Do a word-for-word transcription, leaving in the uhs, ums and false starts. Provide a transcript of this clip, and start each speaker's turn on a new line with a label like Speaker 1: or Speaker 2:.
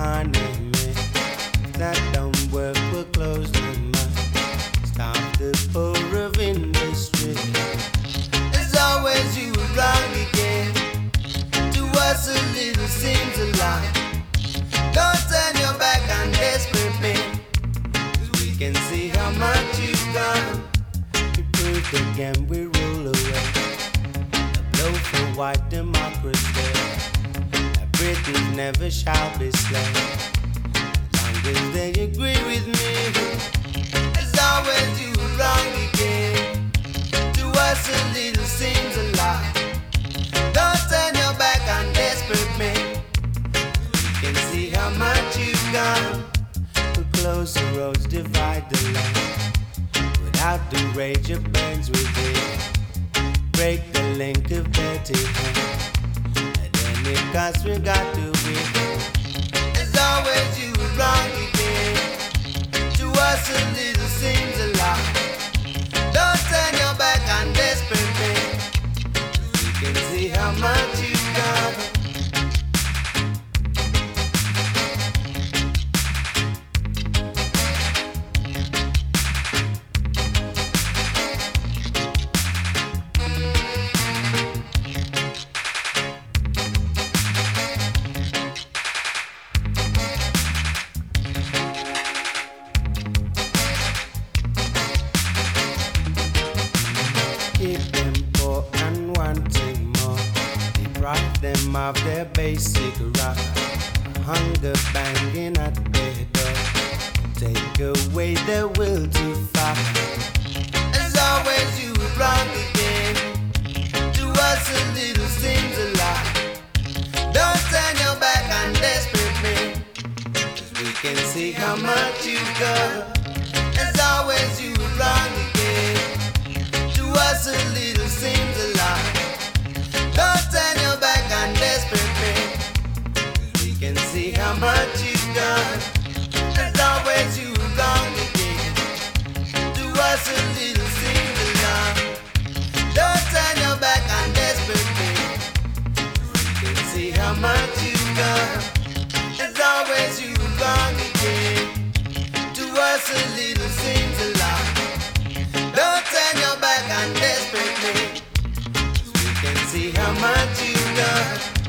Speaker 1: economy. That don't work, we'll close the mouth. Stop the pour of industry. As always, you were wrong again. To us, a little seems a lot. Don't turn your back on desperate men, 'cause we can see how much you've done. You proved again, we rule away. A blow for white democracy. That Britons never shall be slain. As long as they agree with me. As always, you were wrong again. To us, a little seems a lot. Don't turn your back on desperate men. We can see how much you've gone. We close the roads, divide the land. Without the rage, it burns within. Break the link of dirty hand. At any cost, we got to win. As always, you were wrong again. To us, a little seems a lot. Don't turn your back on desperate men. We can see how much you've got. Keep them poor and wanting more. Deprive them of their basic right. Hunger banging at their door. Take away their will to fight. As always, you were wrong again. To us, a little seems a lot. Don't turn your back on desperate men, 'cause we can see how much you've got. As always, you were wrong again. To us, a little seems a lot. Don't turn your back on desperate men, 'cause we can see how much you've done. As always, you were wrong again. To us, a little seems a lot. Don't turn your back on desperate men, 'cause we can see how much you've done. As always, you were wrong again. To us, a little seems a lot. Don't turn your back on desperate men, 'cause we can see how much you've done.